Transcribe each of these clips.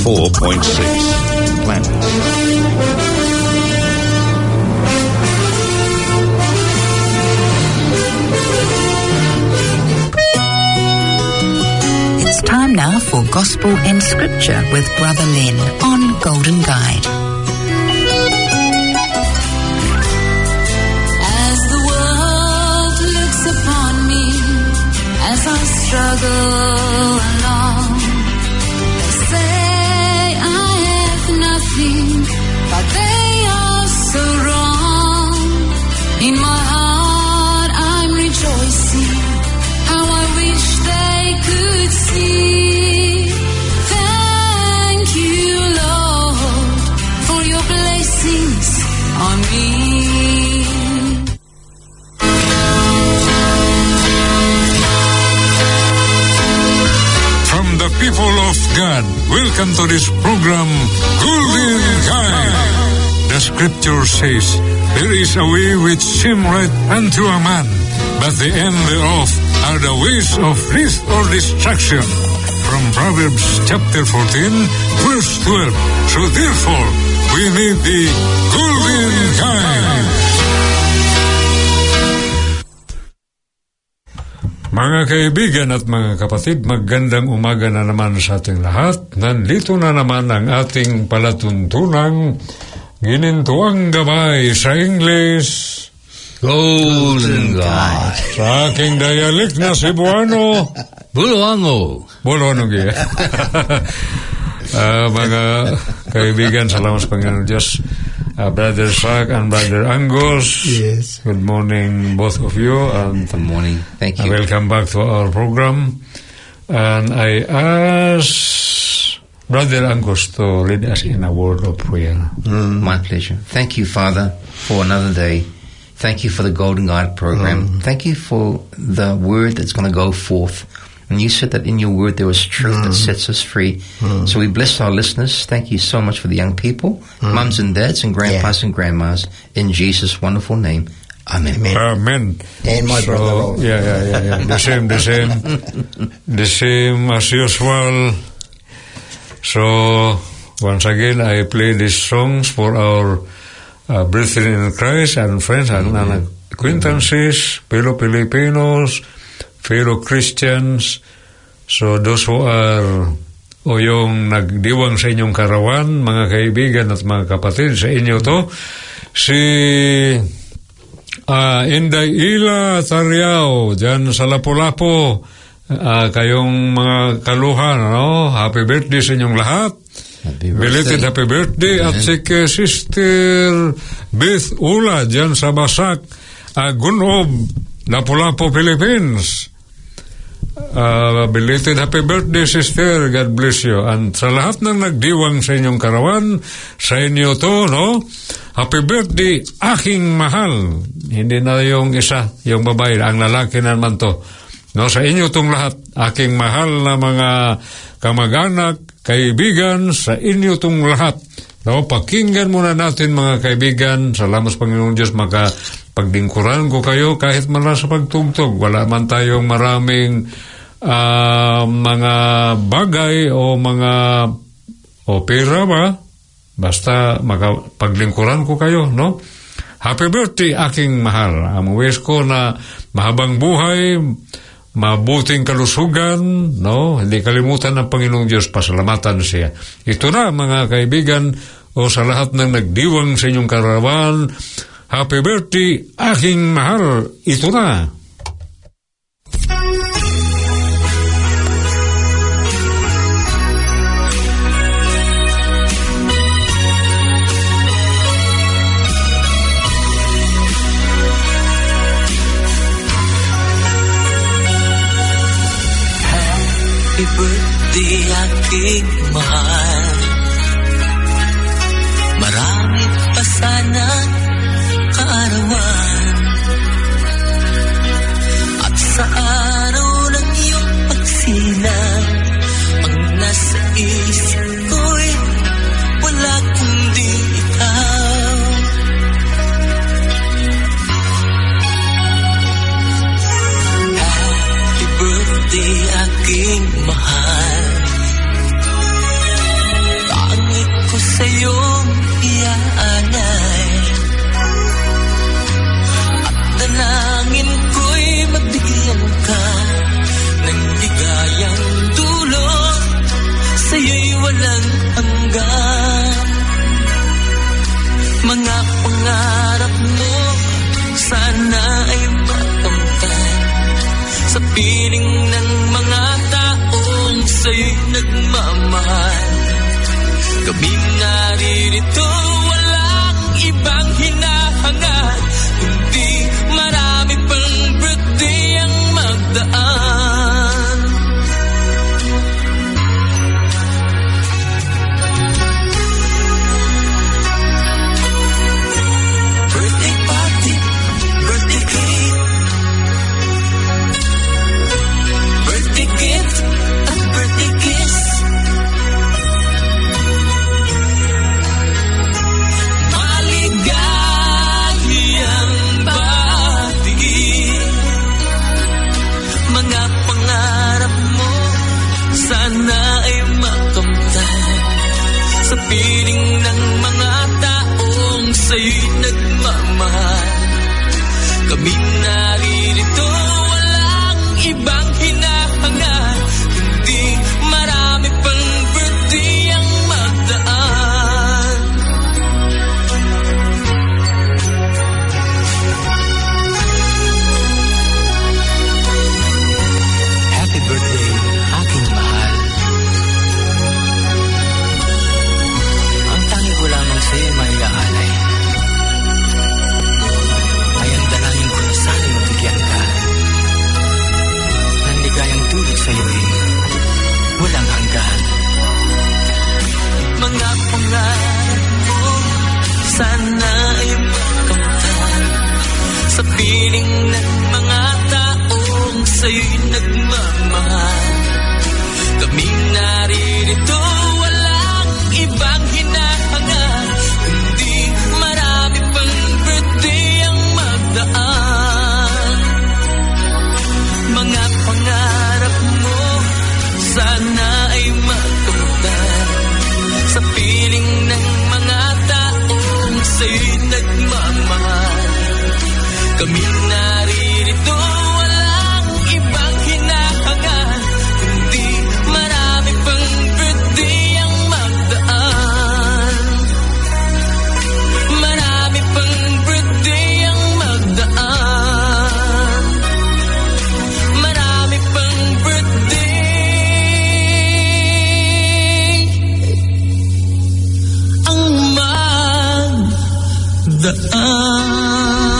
94.6 Planet. It's time now for Gospel and Scripture with Brother Len on Golden Guide. As the world looks upon me, as I struggle along, they say I have nothing, but they are so wrong. In my heart I'm rejoicing, how I wish they could see. Thank you, Lord, for your blessings on me. From the people of God, welcome to this program, Golden Guide. The scripture says, there is a way which seems right unto a man, but the end thereof are the ways of death or destruction. From Proverbs chapter 14, verse 12. So therefore, we need the Golden Guide. Mga kaibigan at mga kapatid, magandang umaga na naman sa ating lahat. Nandito na naman ang ating palatuntunang ginintuang gabay sa English, Golden Guide. Sa aking dialect na Cebuano, Buluango. Bolonogi. Mga kaibigan, salamat sa Panginoon Diyos. Brother Sak and Brother Angus. Yes. Good morning, both of you. And Good morning. Thank you. welcome back to our program. And I ask Brother Angus to lead us in a word of prayer. My pleasure. Thank you, Father, for another day. Thank you for the Golden Guide program. Thank you for the word that's going to go forth. And you said that in your word there was truth that sets us free. So we bless our listeners. Thank you so much for the young people, mums and dads and grandpas and grandmas. In Jesus' wonderful name. Amen. Amen. And my brother. Yeah. The same as usual. So, once again, I play these songs for our brethren in Christ and friends and acquaintances, fellow Filipinos, fellow Christians. So, those who are o yung nagdiwang sa inyong karawan, mga kaibigan at mga kapatid, sa inyo to, si Inday Ila Tariao, dyan sa Lapu-Lapu, kayong mga kaluhan, no? Happy birthday sa inyong lahat. Belated happy birthday. At si Sister Beth Ula, dyan sa Basak, Gunob, Lapu-Lapu, Philippines. Belated happy birthday, sister. God bless you. And sa lahat ng nagdiwang sa inyong karawan, sa inyo to, no? Happy birthday, aking mahal. Hindi na yung isa, yung babae, ang lalaki naman to. No, sa inyo tong lahat, aking mahal na mga kamag-anak, kaibigan, sa inyo tong lahat. No, pakinggan muna natin, mga kaibigan. Salamat sa Panginoon Diyos, pagdingkuran ko kayo kahit mala sa pagtugtog. Wala man tayong maraming mga bagay o mga opera ba? Basta paglingkuran ko kayo, no? Happy birthday, aking mahal. Ang wish ko na mahabang buhay, mabuting kalusugan, no? Hindi kalimutan ng Panginoong Diyos, pasalamatan siya. Ito na, mga kaibigan, o sa lahat ng nagdiwang sa inyong karawan, happy birthday, aking mahal. Ito na. Happy birthday, aking mahal. Marami pa sanang kaarawan. At sa araw ng iyong pagsilang, ang nasa isip ko'y wala kundi ikaw. Happy birthday, aking mahal. sa iyong iyaanay. At dalangin ko'y mabigyan ka ng ligayang dulot sa iyo'y walang hanggan. Mga pangarap mo sana ay makamtan sa piling ng mga taong sa'yo'y nagmamahal. Kaming naririto, walang ibang hinahangad, kundi marami pang birthday ang magdaan. Birthday party, birthday cake, birthday gift at birthday kiss. Maligayang batiin, mga pangarap mo sana ay makamtan sa piling ng mga taong sa'yo'y nagmamahal. Kami naririto, walang ibang hinahangad, kundi marami pang birthday ang magdaan. Happy birthday, aking mahal. Ang tangi ko lamang sa'yo may aalay ay ang dalangin ko na sana'y mabigyan ka ng ligayang dulot sa'yo'y walang hanggan. Mga pangarap mo sana ay makamtan sa piling ng mga taong sa'yo'y nagmamahal. Kaming naririto, walang ibang hinahangad, kundi marami pang birthday ang magdaan. Mga pangarap mo sana ay makamtan sa piling ng mga taong sa'yo'y nagmamahal. Kami naririto, walang ibang hinahangad, kundi marami pang birthday ang magdaan. Marami pang birthday ang magdaan. Marami pang birthday ang magdaan.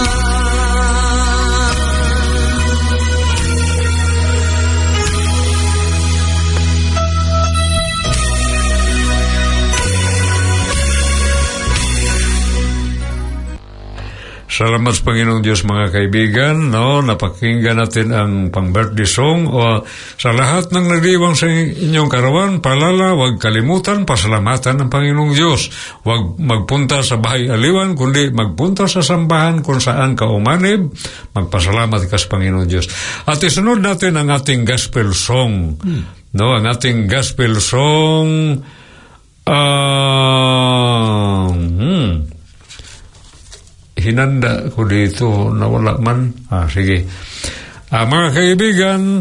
Salamat sa Panginoong Diyos mga kaibigan, no? Napakinggan natin ang pang-birthday song. O sa lahat ng nagdiwang sa inyong karawan, palala, huwag kalimutan, pasalamatan ng Panginoong Diyos. Huwag magpunta sa bahay aliwan, kundi magpunta sa sambahan kung saan ka umanib, magpasalamat ka sa Panginoong Diyos. At isunod natin ang ating gospel song. No? Ang ating gospel song, hinanda ko dito, nawala man. Sige. Mga kaibigan,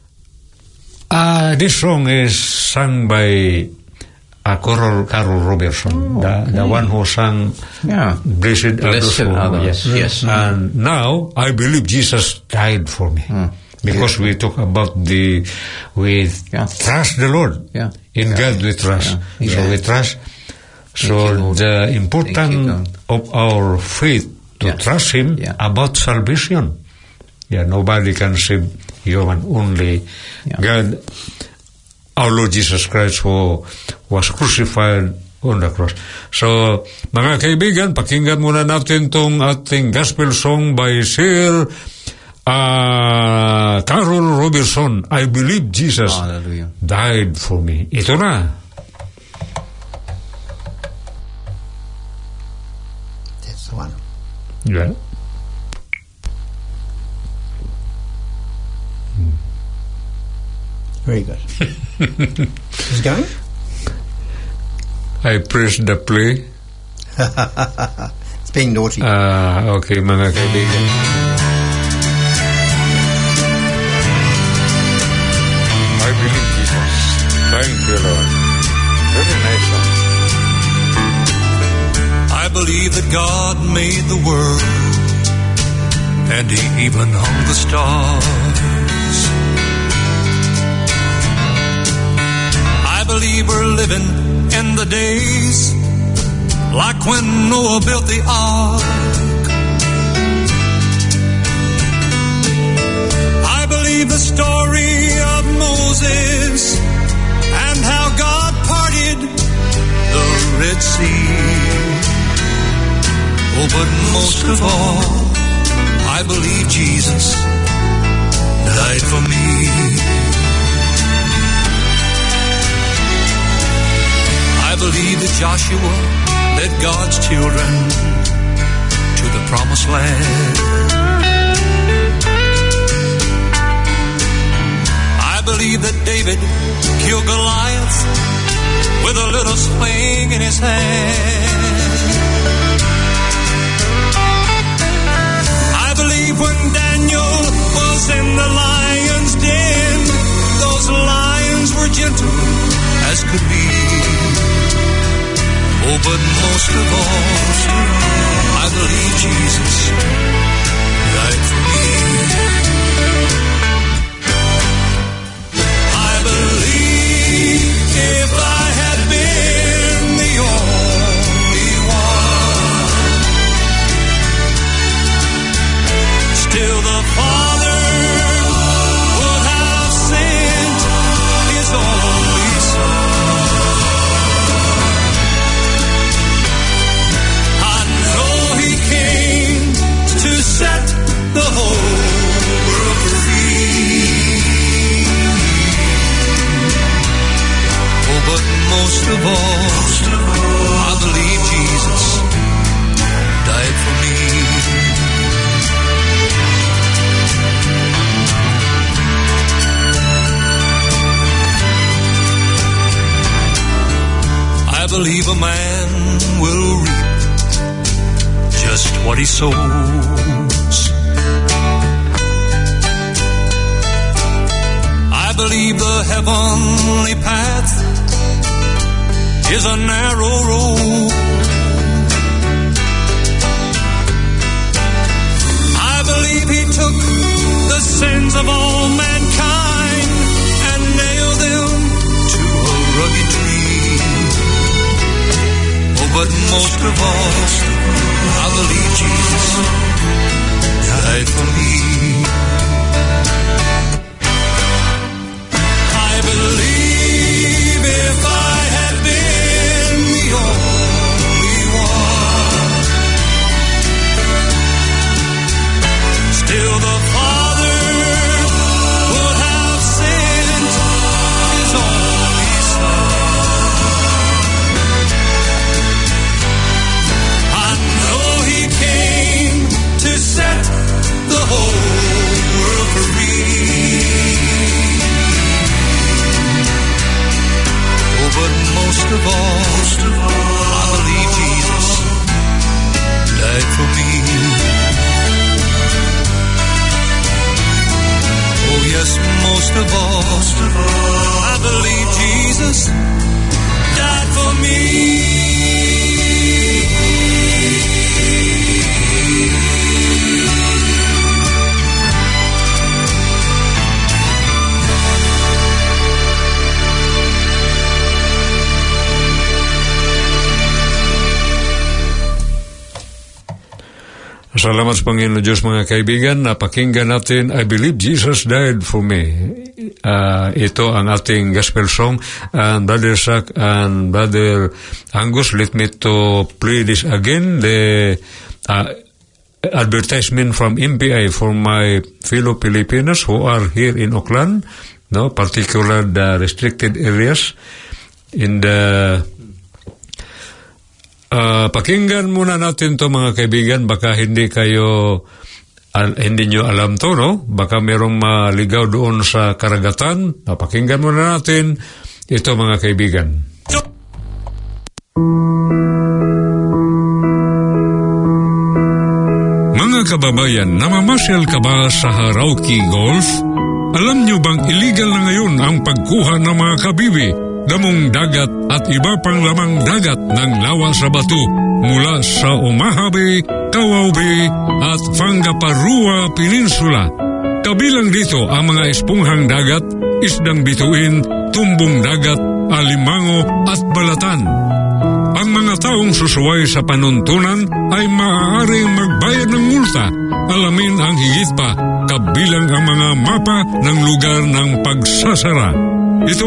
this song is sung by Carol Robertson, the one who sang Blessed Others. Yes. And now, I believe Jesus died for me. Because we talk about we trust the Lord. In God we trust. So we trust. So the importance of our faith to trust Him about salvation. Nobody can save human, only God, our Lord Jesus Christ, who was crucified on the cross. So, mga kaibigan, pakinggan muna natin tong ating gospel song by Sir Carol Robertson, I believe Jesus died for me. Ito na. One. Yeah. Very good. Is it going? I press the play. It's being naughty. Okay, mga kaibigan. I believe Jesus. Thank you, Lord. Very nice song. I believe that God made the world, and He even hung the stars. I believe we're living in the days like when Noah built the ark. I believe the story of Moses and how God parted the Red Sea. Oh, but most of all, I believe Jesus died for me. I believe that Joshua led God's children to the promised land. I believe that David killed Goliath with a little sling in his hand. I believe when Daniel was in the lion's den, those lions were gentle as could be. Oh, but most of all, I believe Jesus died for me. I believe if I had been the only one, still the Father would have sent His only Son. Set the whole world free. Oh, but most of all, I believe Jesus died for me. I believe a man will reap just what he sows. I believe the heavenly path is a narrow road. I believe He took the sins of all mankind and nailed them to a rugged tree. Oh, but most of all, I believe Jesus died for me. I believe if I had been the only one, still the Father would have sent His only Son. I know He came to set the whole world free. Oh, but most of all, I believe Jesus died for me. Oh, yes, most of all, I believe Jesus died for me. Salamat sa Panginoon Diyos, mga kaibigan. Napakinggan natin, I believe Jesus died for me. Ito ang ating gospel song. And Brother Zach and Brother Angus, let me to play this again. The advertisement from MPI for my fellow Filipinos who are here in Auckland, no, particular the restricted areas in the pakinggan muna natin to, mga kaibigan. Baka hindi nyo alam to, no? Baka merong maligaw doon sa karagatan. Pakinggan muna natin ito, mga kaibigan. Mga kababayan, namamasyal ka ba sa Harauki Golf? Alam nyo bang illegal na ngayon ang pagkuha ng mga kabibi, damong dagat at iba pang lamang dagat ng lawa sa bato mula sa Omaha Bay, Kawau Bay at Fangaparua Peninsula. Kabilang dito ang mga esponghang dagat, isdang bituin, tumbong dagat, alimango at balatan. Ang mga taong susuway sa panuntunan ay maaaring magbayad ng multa. Alamin ang higit pa, kabilang ang mga mapa ng lugar ng pagsasara. Ito,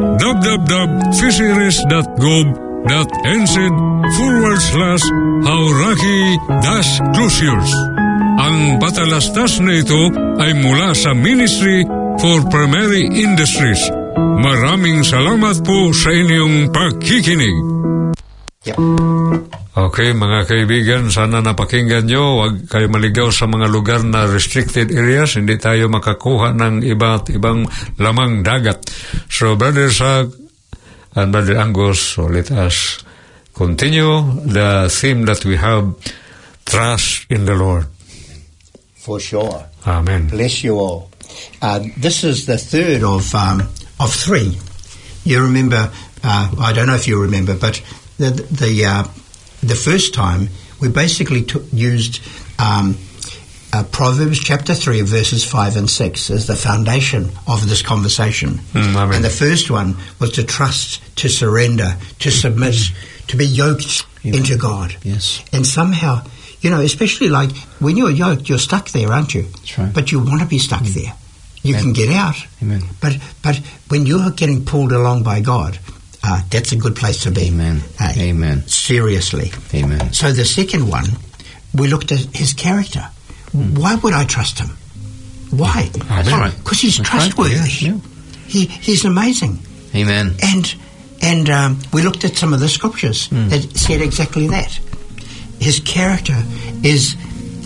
www.fisheries.gov.nz/Hauraki-closures. Ang patalastas na ito ay mula sa Ministry for Primary Industries. Maraming salamat po sa inyong pakikinig. Yep. Okay, mga kaibigan, sana napakinggan nyo. Huwag kayo maligaw sa mga lugar na restricted areas. Hindi tayo makakuha ng iba't ibang lamang dagat. So, Brother Sag and Brother Angus, so let us continue the theme that we have, trust in the Lord. For sure. Amen. Bless you all. This is the third of three. You remember, I don't know if you remember, but the first time we basically used Proverbs chapter 3 verses 5 and 6 as the foundation of this conversation. And the first one was to trust, to surrender, to submit, to be yoked into God. Yes. And somehow, you know, especially like when you're yoked, you're stuck there, aren't you? That's right. But you want to be stuck there. You Amen. can get out. Amen. But when you're getting pulled along by God, that's a good place to be. Amen. Amen. Seriously. Amen. So the second one, we looked at his character. Why would I trust him? Why? That's right. Because he's That's right. trustworthy. Yeah. He's amazing. Amen. And we looked at some of the scriptures that said exactly that. His character is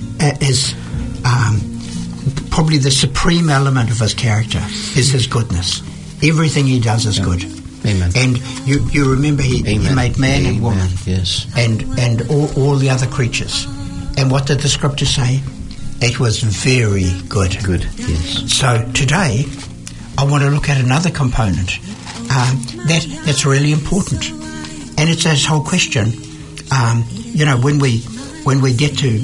probably the supreme element of his character is his goodness. Everything he does is good. Amen. And you remember he made man and woman. Yes. And all the other creatures. And what did the scripture say? It was very good. Good. Yes. So today, I want to look at another component that's really important, and it's this whole question. You know, when we get to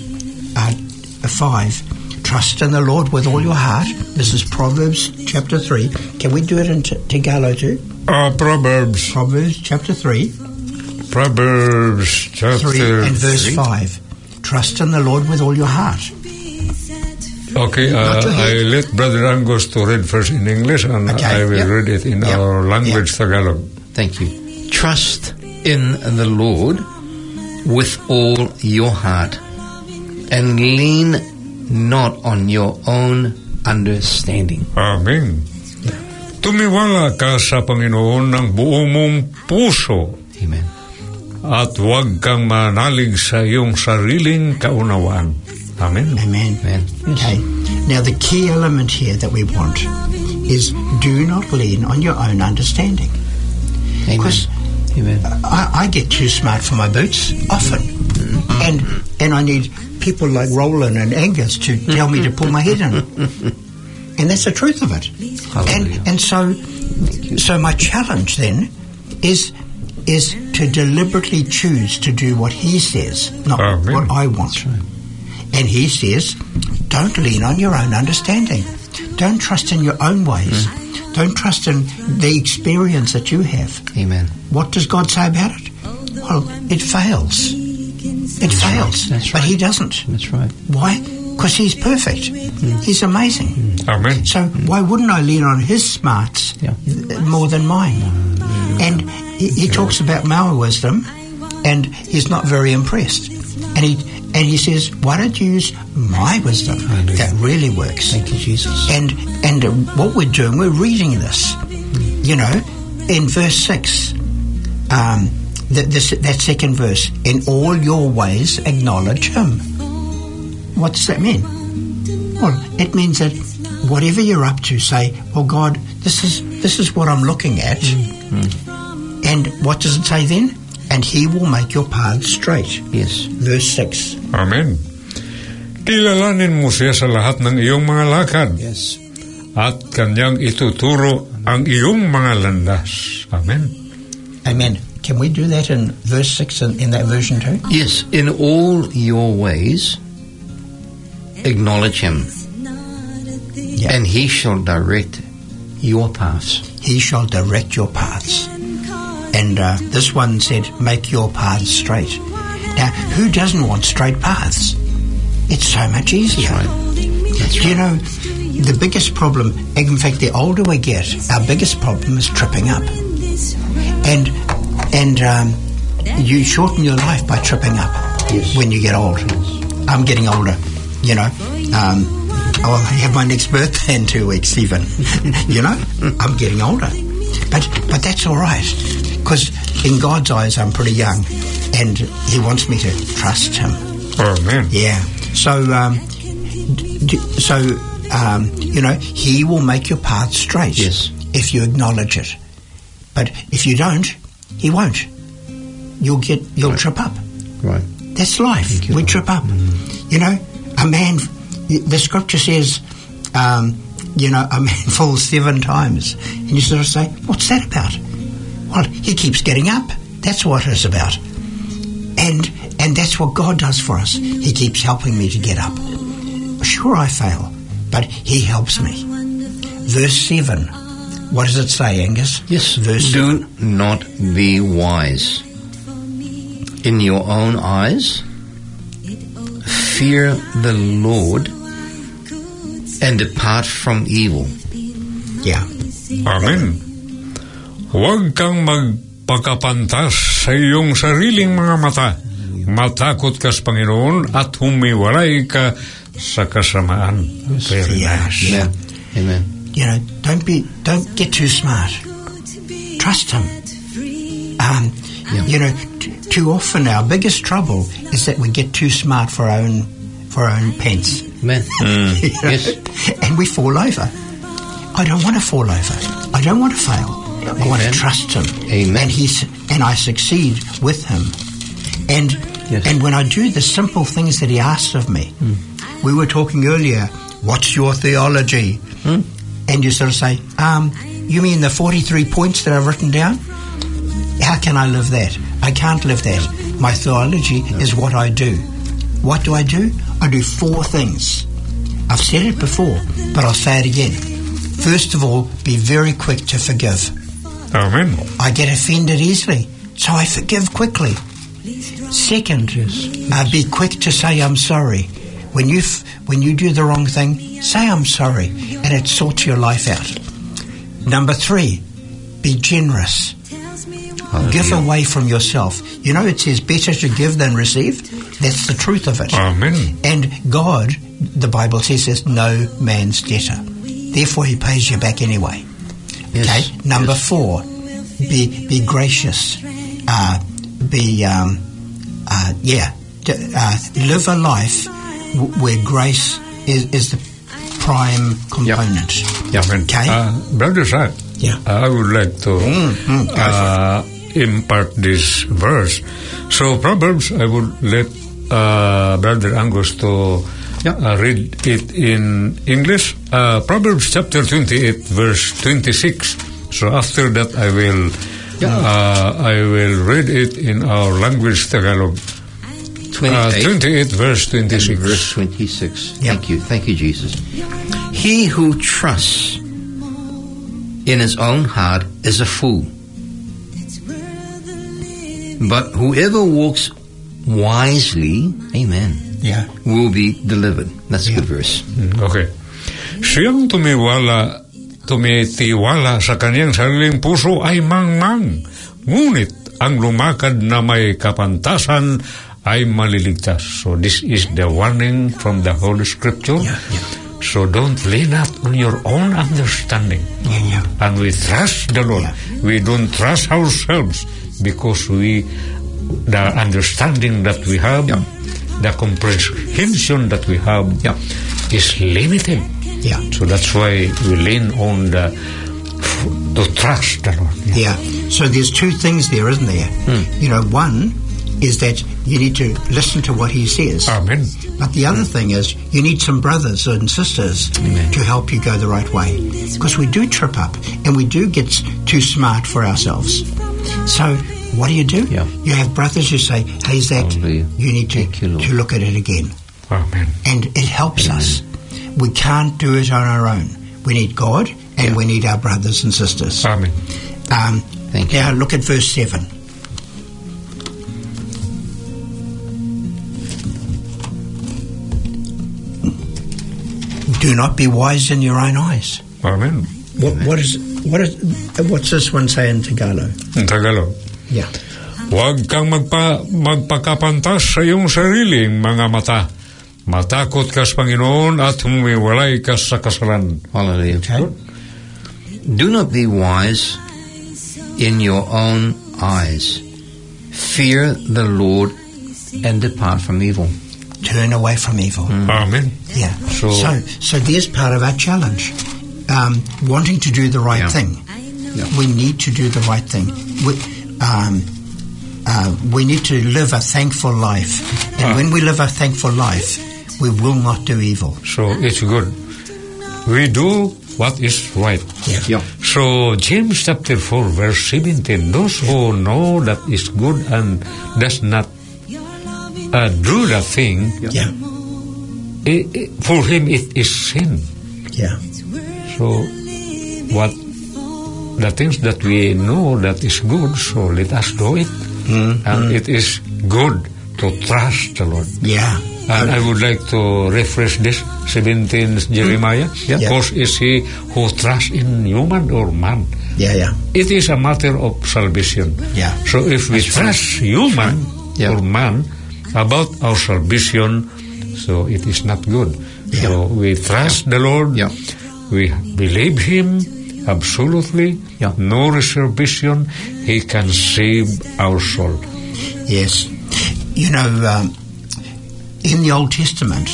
5, trust in the Lord with all your heart. This is Proverbs chapter 3. Can we do it in Tagalog too? Proverbs chapter 3. Proverbs chapter 3 and verse 5. Trust in the Lord with all your heart. Okay, I let Brother Angus to read first in English, and I will read it in our language, Tagalog. Thank you. Trust in the Lord with all your heart, and lean not on your own understanding. Amen. Tumiwala ka sa Panginoon ng buong mong puso. Amen. At huwag kang manalig sa iyong sariling kaunawaan. Amen. Amen. Amen. Okay. Now the key element here that we want is do not lean on your own understanding. Amen. Because Amen. I get too smart for my boots often, and I need people like Roland and Angus to tell me to pull my head in, and that's the truth of it. And so my challenge then is to deliberately choose to do what he says, not what I want. And he says, don't lean on your own understanding. Don't trust in your own ways. Don't trust in the experience that you have. Amen. What does God say about it? Well, it fails. It fails. That's But right. he doesn't. That's right. Why? Because he's perfect. He's amazing. Amen. So why wouldn't I lean on his smarts more than mine? And he talks about my wisdom, and he's not very impressed. And he says, why don't you use my wisdom? That really works. Thank you, Jesus. And what we're doing, we're reading this. You know, in verse 6, that second verse, in all your ways acknowledge him. What does that mean? Well, it means that whatever you're up to, say, well, God, this is what I'm looking at. And what does it say then? And he will make your paths straight. Yes. Verse 6. Amen. Kilalanin mo siya sa lahat ng iyong mga lakad. Yes. At kanyang ituturo ang iyong mga landas. Amen. Amen. Can we do that in verse 6 in that version too? Yes, in all your ways, acknowledge him, Yeah. and he shall direct your paths. He shall direct your paths. And this one said, make your paths straight. Now, who doesn't want straight paths? It's so much easier. That's You know, the biggest problem, in fact, the older we get, our biggest problem is tripping up. And you shorten your life by tripping up when you get old. I'm getting older, you know. I'll have my next birthday in 2 weeks even. You know, I'm getting older. But that's all right, because in God's eyes I'm pretty young, and he wants me to trust him. Amen. Yeah. So, you know, he will make your path straight. Yes. If you acknowledge it. But if you don't, he won't. You'll trip up. Right. That's life. Thank you, We Lord. trip up. You know, a man, the scripture says, you know, a man falls 7 times. And you sort of say, what's that about? Well, he keeps getting up. That's what it's about. And that's what God does for us. He keeps helping me to get up. Sure, I fail, but he helps me. Verse 7. What does it say, Angus? Yes, Verse do 7. not be wise in your own eyes. Fear the Lord and depart from evil. Yeah. Amen. Huwag kang magpakapantas sa iyong sariling mga mata. Matakot ka sa Panginoon at humiwalay ka sa kasamaan. Very Yeah. nice. Yeah. Amen. You know, don't get too smart. Trust him. You know, too often our biggest trouble is that we get too smart for our own pants. Amen. You know? Yes. And we fall over. I don't want to fall over. I don't want to fail. I want to Amen. trust him. Amen. And I succeed with him. And Yes. and when I do the simple things that he asks of me, we were talking earlier, what's your theology? And you sort of say, you mean the 43 points that I've written down? How can I live that? I can't live that. My theology is what I do. What do? I do 4 things. I've said it before, but I'll say it again. First of all, be very quick to forgive. Amen. I get offended easily, so I forgive quickly. Second, be quick to say I'm sorry. When you do the wrong thing, say I'm sorry, and it sorts your life out. Number 3, be generous. Give away from yourself. You know, it says better to give than receive. That's the truth of it. Amen. And God, the Bible says, is no man's debtor. Therefore, he pays you back anyway. Yes. Okay. Number 4, be gracious. Live a life where grace is the prime component. Amen. Okay. Brother Zach, Yeah. I would like to impart this verse. So Proverbs, I would let Brother Angus to read it in English. Proverbs chapter 28, verse 26. So after that, I will read it in our language, Tagalog. 28, verse 26. And verse 26. Yeah. Thank you, Jesus. He who trusts in his own heart is a fool, but whoever walks wisely, amen, Yeah. will be delivered. That's a good verse. Okay. Siyang tumitiwala sa kanyang sariling puso ay mangmang. Ngunit ang lumakad na may kapantasan ay maliligtas. So this is the warning from the Holy Scripture. Yeah. So don't lean up on your own understanding. Yeah. And we trust the Lord. Yeah. We don't trust ourselves because the understanding that we have, the comprehension that we have is limited. Yeah. So that's why we lean on to trust the Lord. Yeah. So there's 2 things there, isn't there? You know, one, is that you need to listen to what he says. Amen. But the other thing is you need some brothers and sisters to help you go the right way. Because we do trip up and we do get too smart for ourselves. So what do? Yeah. You have brothers who say, hey, Zach, Hallelujah. you need Thank you, Lord. to look at it again. Amen. And it helps us. We can't do it on our own. We need God and we need our brothers and sisters. Amen. Thank you. Now look at verse 7. Do not be wise in your own eyes. Amen. What's this one say in Tagalog? In Tagalog. Yeah. Huwag kang magpakapantas sa iyong sariling mga mata. Matakot ka sa Panginoon at humiwalay ka sa kasalanan. Hallelujah. Okay. Do not be wise in your own eyes. Fear the Lord and depart from evil. Turn away from evil. Amen. Yeah. So- So there's part of our challenge. Wanting to do the right Yeah. thing. Yeah. We need to do the right thing. We need to live a thankful life. And when we live a thankful life, we will not do evil. So it's good. We do what is right. Yeah. So James chapter 4 verse 17, those who know that is good and does not do the thing, Yeah. for him it is sin. Yeah. So what the things that we know that is good, so let us do it. And it is good to trust the Lord. Yeah. And I would like to refresh this 17 Jeremiah. Yeah. Because is he who trusts in human or man? Yeah. It is a matter of salvation. Yeah. So if we trust human Yeah. or man about our salvation, so it is not good. So we trust the Lord. Yeah. We believe Him absolutely. Yeah. No reservation. He can save our soul. Yes. You know, in the Old Testament,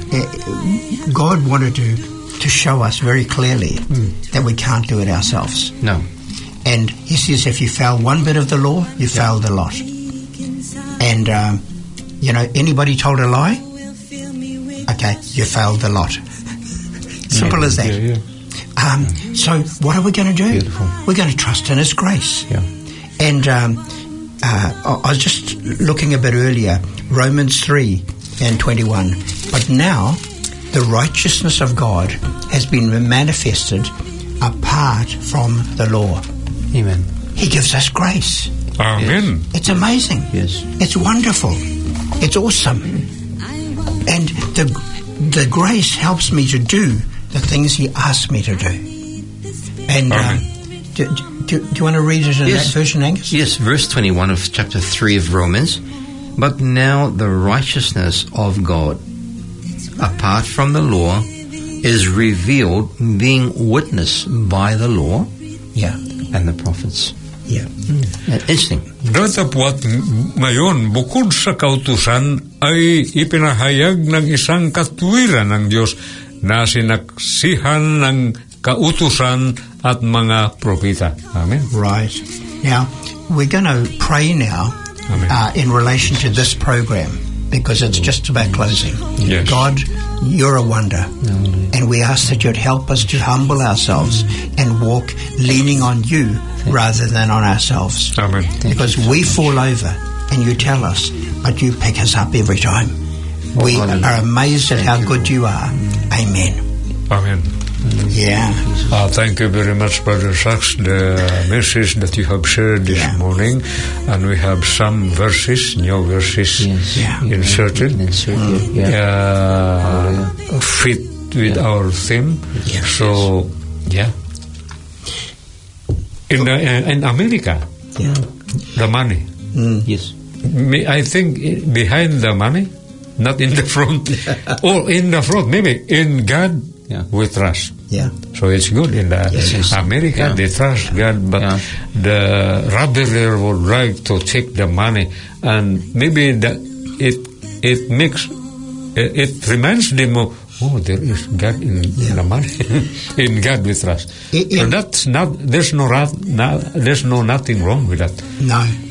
God wanted to show us very clearly that we can't do it ourselves. No. And He says if you fail one bit of the law, you failed a lot. And, anybody told a lie? Okay, you failed a lot. Simple as that. Yeah. So what are we going to do? Beautiful. We're going to trust in His grace. Yeah. And I was just looking a bit earlier, Romans 3 and 21. But now the righteousness of God has been manifested apart from the law. Amen. He gives us grace. Amen. It's amazing. Yes. It's wonderful. It's awesome. And the grace helps me to do the things He asks me to do. And do you want to read it in that version, Angus? Yes, verse 21 of chapter 3 of Romans. But now the righteousness of God, apart from the law, is revealed, being witnessed by the law Yeah. and the prophets. Yeah. Interesting. Datapwat ngayon, bukod sa kautusan, ay ipinahayag ng isang katwiran ng Diyos na sinaksihan ng kautusan at mga propeta. Amen. Right. Now, we're going to pray now in relation to this program because it's just about closing. Yes. God, You're a wonder. And we ask that You'd help us to humble ourselves and walk leaning on You rather than on ourselves. Amen. Because we fall over and You tell us, but You pick us up every time. We are amazed at how good You are. Amen. Amen. Yeah. Thank you very much, Brother Sachs, the message that you have shared this morning. And we have some verses, new verses inserted. Fit with our theme. Yes. So, in America, the money. Yes. I think behind the money, not in the front, or in the front, maybe in God. We trust. Yeah. So it's good in America. They trust God, but the rabbi would like to take the money, and maybe that it makes it reminds them of, there is God in the money. In God we trust. So that's not. There's no nothing wrong with that. No.